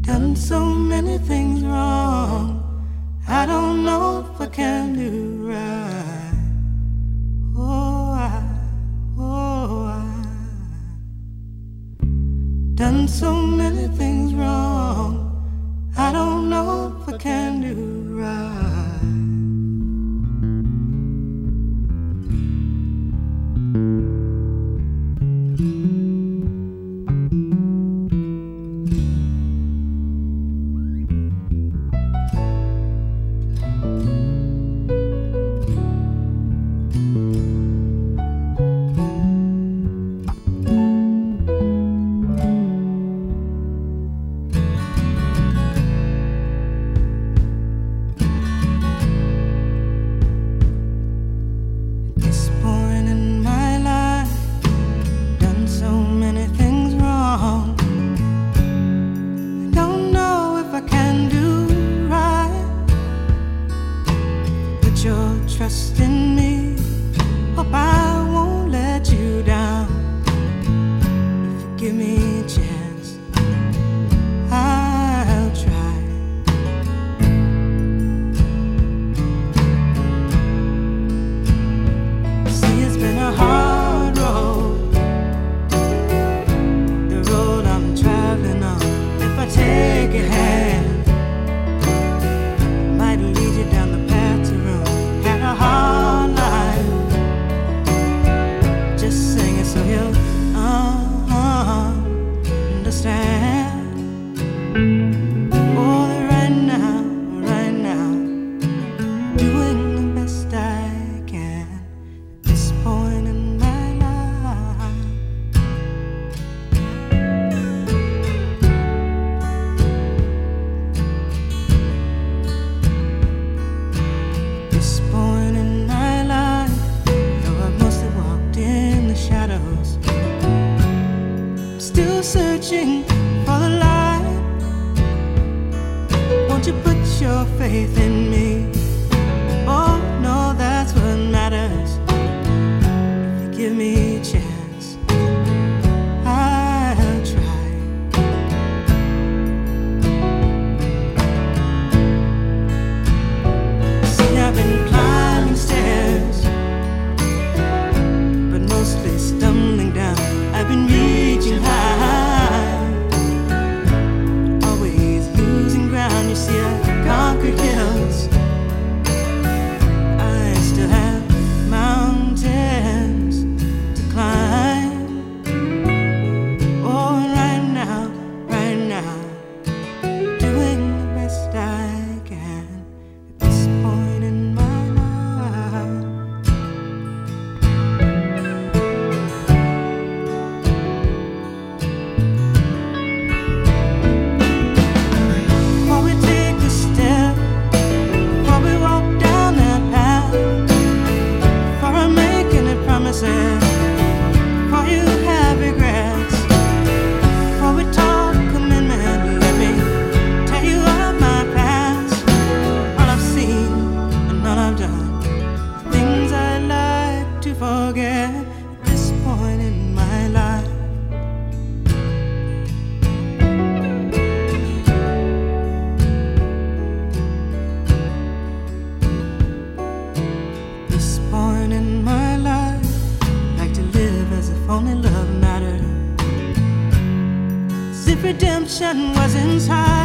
Done so many things wrong. I don't know if I can do right. Done so many things wrong. I don't know if I can do right. Trust in me, hope I won't let you down. If you give me a chance, I'll try. See, it's been a hard road, the road I'm traveling on. If I take your hand, it might lead you down the path to ruin. A hard life, just sing it so you'll understand. Oh, right now, doing the best I can at this point in my life. This point in my life, though I've mostly walked in the shadows, I'm still searching for the light. Won't you put your faith in me? Oh no, that's what matters. If you give me a chance, I'll try. See, I've been climbing stairs, but mostly stumbling down. I've been reaching high, always losing ground. You see, I conquered hills, I still have mountains to climb. Oh, right now, doing the best I can at this point in my life. Before we take a step, before we walk down that path, before I make any promises, before you have regrets, before we talk commitment, let me tell you of my past, all I've seen and all I've done, things I'd like to forget at this point in my life. This point in my life, like to live as if only love mattered, as if redemption was inside.